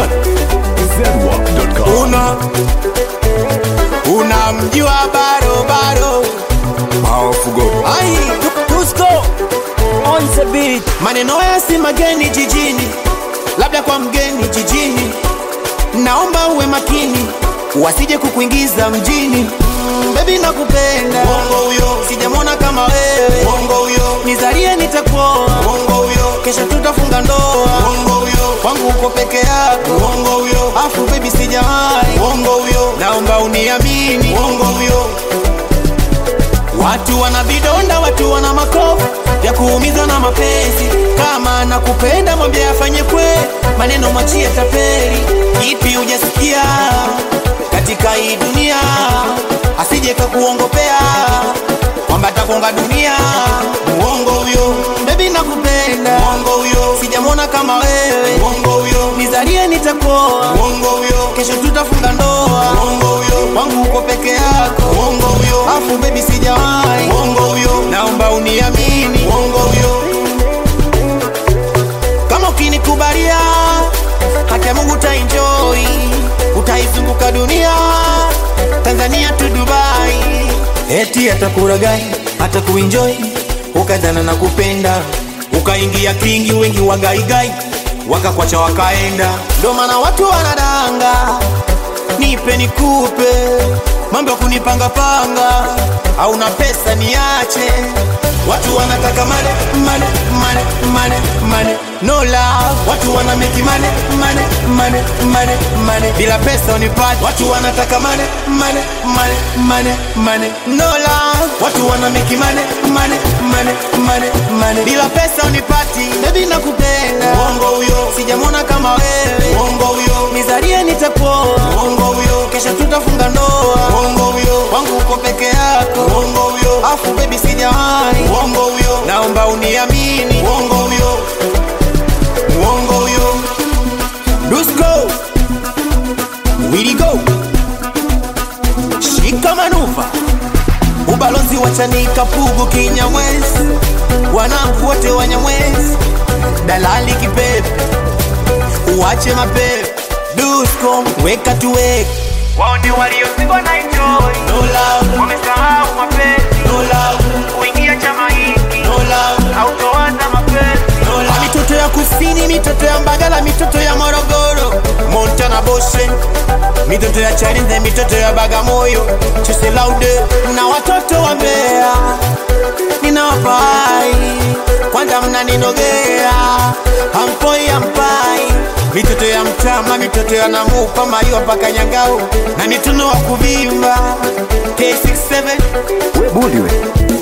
London. zedwap.com. Unamjua bado Maofugo. ai Tusko on the beat. Maneno haya si mageni jijini, labda kwa mgeni jijini. Naomba uwe makini, wasije kukuingiza mjini. Baby nakupenda, uongo huyo, sijamwona kama wewe, uongo huyo, nizalie nitakuoa, uongo huyo, kesho tutafunga ndoa, uongo huyo, kwangu uko peke yako, uongo huyo, afu baby sijawahi, uongo huyo, naomba uniamini, uongo huyo. Watu wana vidonda, watu wana makovu ya kuumiza na mapenzi. Kama nakupenda mwambie afanye kwe, maneno machie tapeli. Ipi hujasikia katika hii dunia, asije kakuongopea kwamba atakonga dunia. Uongo huyo, baby nakupenda, uongo huyo, sijamwona kama wewe, uongo huyo, nizalie nitakuoa, uongo huyo, kesho tutafunga ndoa, uongo huyo, kwangu uko peke yako, uongo huyo, afu baby sijawahi, uongo huyo, naomba uniamini, uongo huyo. Kama ukinikubalia haki ya Mungu utaenjoy, utaizunguka dunia, Tanzania tu Dubai. Eti atakuragai, atakuenjoy, ukadhana na kupenda, ukaingia kingi, wengi wagaigai, wakakwacha wakaenda. Ndo maana watu wanadanga, nipe nikupe, mambo kunipanga panga, au na pesa niache. Watu wanataka mane, mane, mane, mane, mane, no love. Watu wana make mane, mane, mane, mane, mane, bila pesa unipati. Watu wanataka mane, mane, mane, mane, mane, no love. Watu wana make mane, mane, mane, mane, mane, bila pesa unipati. Baby nakupenda, uongo huyo, sijamwona kama wewe, uongo huyo, nizalie nitakuoa, uongo huyo, kesho tutafunga ndoa, uongo huyo, kwangu uko peke yako, uongo huyo, afu baby sijawahi, uongo huyo, naomba uniamini, uongo huyo, uongo huyo. Dusko Willy go shika manuva, ubalozi wa Chanika Pugu Kinyamwezi, wanangu wote Wanyamwezi, dalali kipepe, uache mapepe. Dusko weka tuweke, wao ndio waliozingwa na enjoy, no love, wamesahau mapenzi, no love, kuingia chama hiki, no love, hautoanza mapenzi, no love. Mitoto ya kusini, mitoto ya Mbagala, mitoto ya Morogoro, Montana Boshe, mitoto ya Chalinze, mitoto ya Bagamoyo, Chese Laude, na watoto wa Mbeya ninawapai, kwanza mnaninogea, hampoi hampai. Mitoto ya Mtama, mitoto ya Namupa, Mayo paka Nyangao, na mituno wa kuvimba K67 We budi we.